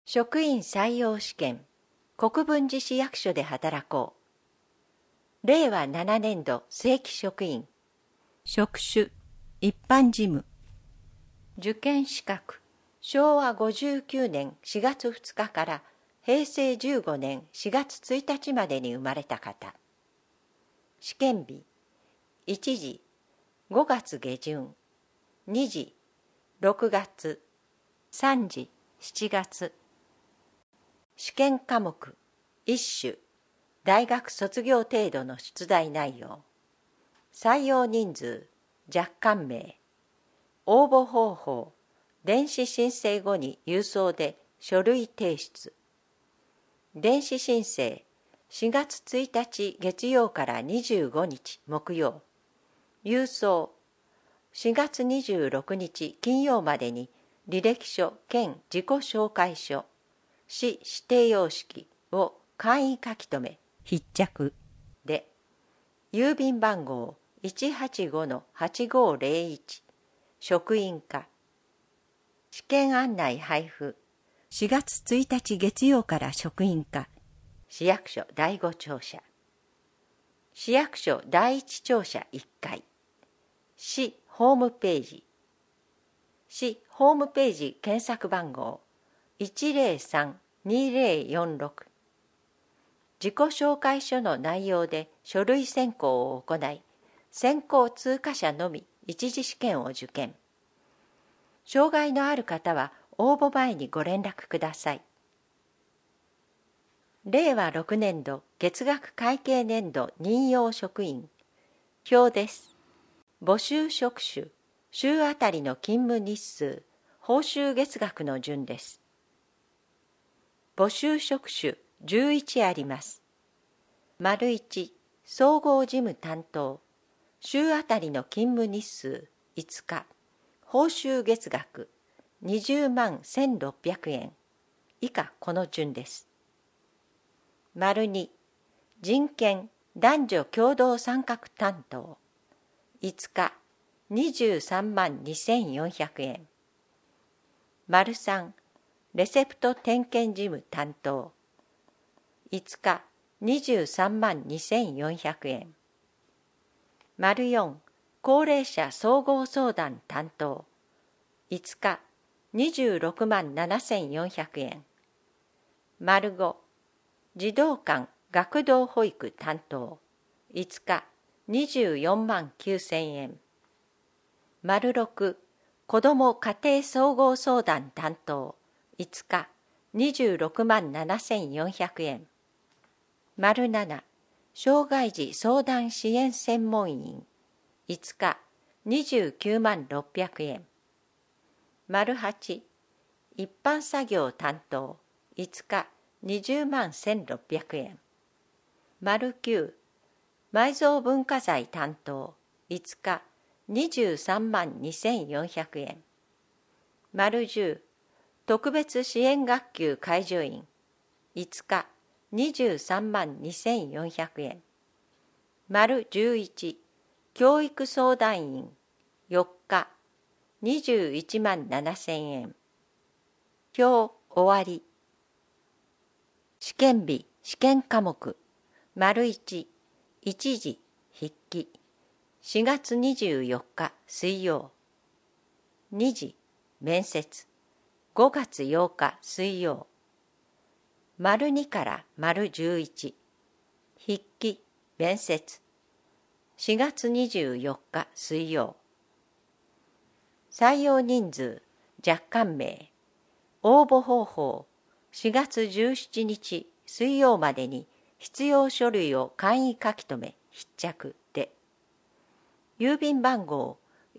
職員採用試験、国分寺市役所で働こう。令和7年度正規職員。職種、一般事務。受験資格、昭和59年4月2日から平成15年4月1日までに生まれた方。試験日、1時、5月下旬、2時、6月、3時、7月。試験科目、一種、大学卒業程度の出題内容。採用人数、若干名。応募方法、電子申請後に郵送で書類提出。電子申請、4月1日月曜から25日木曜。郵送、4月26日金曜までに履歴書兼自己紹介書、市指定様式を簡易書き留め、必着で、郵便番号 185-8501、職員課。試験案内配布、4月1日月曜から職員課。市役所第5庁舎。市役所第1庁舎1階。市ホームページ。市ホームページ検索番号 103-2046。自己紹介書の内容で書類選考を行い、選考通過者のみ一次試験を受験。障害のある方は応募前にご連絡ください。令和6年度月額会計年度任用職員。表です。募集職種、週あたりの勤務日数、報酬月額の順です。募集職種11あります。丸1、総合事務担当。週あたりの勤務日数5日。報酬月額20万1600円。以下この順です。丸2、人権男女共同参画担当。5日、23万2400円。丸3、レセプト点検事務担当。5日、23万2400円。丸4、高齢者総合相談担当。5日、26万7400円。丸5、児童館学童保育担当。5日、24万9000円。丸6、子ども家庭総合相談担当。5日、26万7400円。丸7、障害児相談支援専門員。5日、29万600円。丸8、一般作業担当。5日、20万1600円。丸9、埋蔵文化財担当。5日、23万2400円。丸10、特別支援学級介助員。5日、23万2400円。丸11、教育相談員。4日、21万7000円。表終わり。試験日、試験科目。丸1、一時、筆記。4月24日水曜。2時、面接。5月8日水曜。丸2から丸11。筆記、面接。4月24日水曜。採用人数、若干名。応募方法、4月17日水曜までに必要書類を簡易書き留め、必着で。郵便番号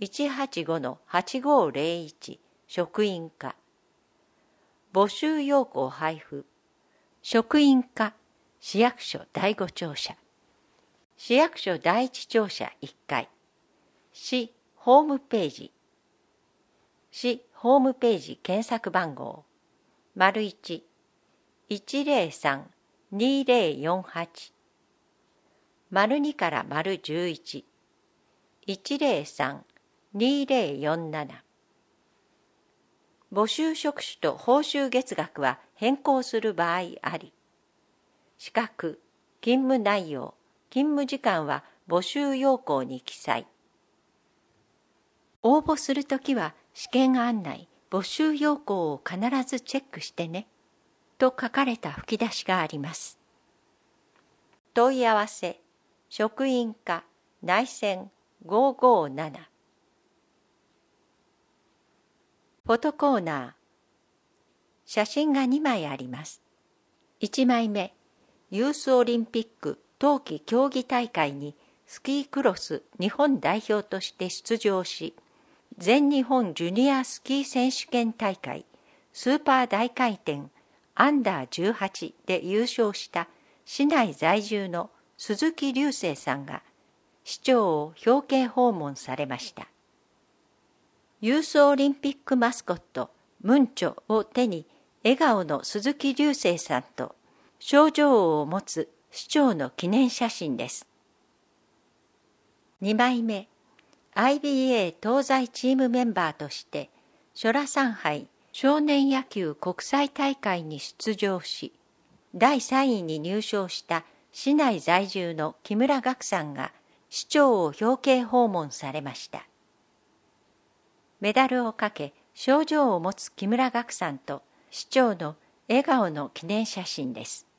185-8501 職員課。募集要項配布。職員課、市役所第5庁舎。市役所第1庁舎1階。市ホームページ。市ホームページ検索番号。丸1、103-2048。丸2から丸11。103-2047。募集職種と報酬月額は変更する場合あり。資格、勤務内容、勤務時間は募集要項に記載。応募するときは試験案内、募集要項を必ずチェックしてね、と書かれた吹き出しがあります。問い合わせ、職員課、内線557。フォトコーナー。写真が2枚あります。1枚目、ユースオリンピック冬季競技大会にスキークロス日本代表として出場し、全日本ジュニアスキー選手権大会スーパー大回転アンダー18で優勝した市内在住の鈴木隆生さんが市長を表敬訪問されました。ユースオリンピックマスコットムンチョを手に笑顔の鈴木隆生さんと賞状を持つ市長の記念写真です。2枚目、IBA 東西チームメンバーとして初羅山杯少年野球国際大会に出場し、第3位に入賞した市内在住の木村岳さんが市長を表敬訪問されました。メダルをかけ賞状を持つ木村岳さんと市長の笑顔の記念写真です。